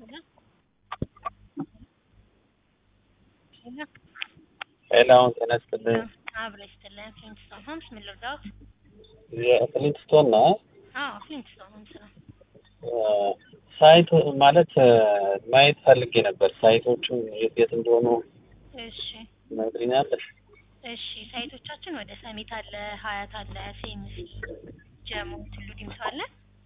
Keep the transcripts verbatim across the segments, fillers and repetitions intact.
ሄሎ ጤና ይስጥልኝ። አብሮ ይስጥልን። ፍሊንትስቶን ሆምስ ምን ልርዳዎት? የፍሊንትስቶን ነው? አዎ ፍሊንትስቶን ሆምስ ነው። ሳይት ማለት ማየት ፈልጌ ነበር። ሳይቶቹ የት የት እንደሆኑ እሺ ትነግሪኛለሽ? እሺ ሳይቶቻችን ወደ ሰሚት አለ፣ ሀያት አለ፣ ሴምሲ፣ ጀሞ፣ ቱሉ ዲምቱ አለ።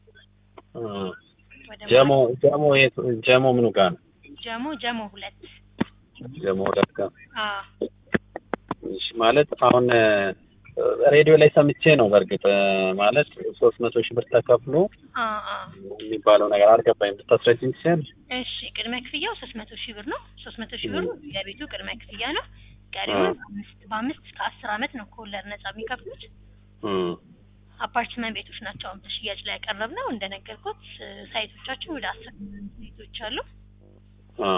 ወደ ጀሞ ጀሞ የት ጀሞ ምኑ ጋር ነው? ጀሞ ጀሞ ሁለት ጀሞ ሁለት ጋር። አዎ እሺ ማለት አሁን ሬዲዮ ላይ ሰምቼ ነው። በርግጥ ማለት ሶስት መቶ ሺህ ብር ተከፍሎ አ አ የሚባለው ነገር አልገባኝም። ብታስረጂኝ ትችያለሽ? እሺ ቅድመ ክፍያው ሶስት መቶ ሺህ ብር ነው። ሶስት መቶ ሺህ ብሩ የቤቱ ቅድመ ክፍያ ነው። ቀሪውን በአምስት በአምስት እስከ አስር አመት ነው ከወለድ ነጻ የሚከፍሉት። አፓርትመንት ቤቶች ናቸው አሁን በሽያጭ ላይ ያቀረብነው። እንደነገርኩት ሳይቶቻችን ወደ አስር ቤቶች አሉ። አ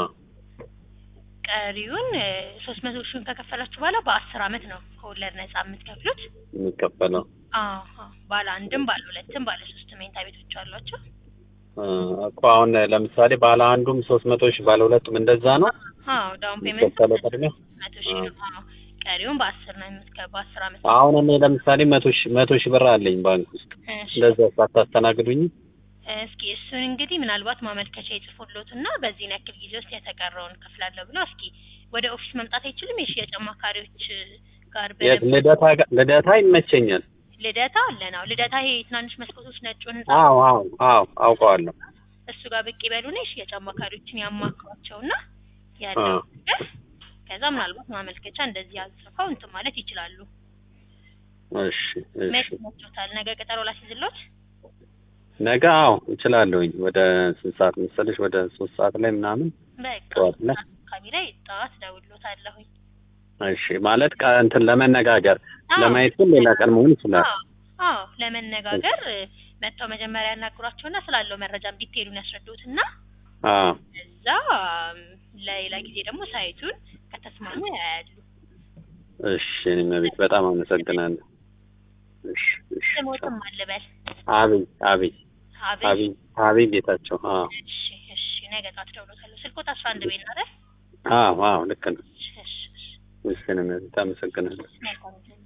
ቀሪውን ሶስት መቶ ሺህን ከከፈላችሁ በኋላ በአስር አመት ነው ከወለድ ነጻ የምትከፍሉት የሚከፈለው። አዎ ባለ አንድም ባለ ሁለትም ባለ ሶስት መኝታ ቤቶች አሏቸው። እኮ አሁን ለምሳሌ ባለ አንዱም ሶስት መቶ ሺህ ባለ ሁለቱም እንደዛ ነው? አዎ ዳውን ፔመንት ቅድሚያ መቶ ሺህ ነው። አዎ ቀሪውን በአስር ነው የምትከፍለው በአስር አመት። አሁን እኔ ለምሳሌ መቶ ሺህ መቶ ሺህ ብር አለኝ ባንክ ውስጥ እንደዛ ሳታስተናግዱኝ? እስኪ እሱን እንግዲህ ምናልባት ማመልከቻ ይጽፉልዎትና በዚህ ያክል ጊዜ ውስጥ የተቀረውን ከፍላለሁ ብለው እስኪ ወደ ኦፊስ መምጣት አይችልም? የሽያጭ አማካሪዎች ጋር የት ልደታ ልደታ ይመቸኛል። ልደታ አለ ነው። ልደታ ይሄ ትናንሽ መስኮቶች ነጭ ህንጻ። አዎ አዎ አዎ አውቀዋለሁ። እሱ ጋር ብቅ ይበሉና የሽያጭ አማካሪዎችን ያማክሯቸውና ያለው ነገር ከዛ ምናልባት ማመልከቻ እንደዚህ አጽፈው እንትን ማለት ይችላሉ። እሺ እሺ መጥቶታል። ነገ ቀጠሮ ላስይዝልዎት? ነገ አዎ እችላለሁኝ። ወደ ስንት ሰዓት መሰለሽ? ወደ ሶስት ሰዓት ላይ ምናምን በቃ አካባቢ ላይ ጠዋት እደውልልዎታለሁኝ። እሺ ማለት እንትን ለመነጋገር ለማየት ግን ሌላ ቀን መሆን ይችላል። አዎ ለመነጋገር መጥተው መጀመሪያ ያናግሯቸውና ስላለው መረጃም ዲቴሉን ያስረዱትና አዎ እዛ ለሌላ ጊዜ ደግሞ ሳይቱን ከተስማሙ ያያሉ። እሺ እኔም ቤት በጣም አመሰግናለሁ። እሺ እሺ ስሞትም አልበል? አብይ አብይ አብይ አብይ ጌታቸው። አዎ እሺ እሺ ነገ ጠዋት እደውልልዎታለሁ። ስልክዎት አስራ አንድ ቤት ነው አይደል? አዎ አዎ ልክ ነው። እሺ እሺ እሺ እኔም ቤት አመሰግናለሁ። መልካም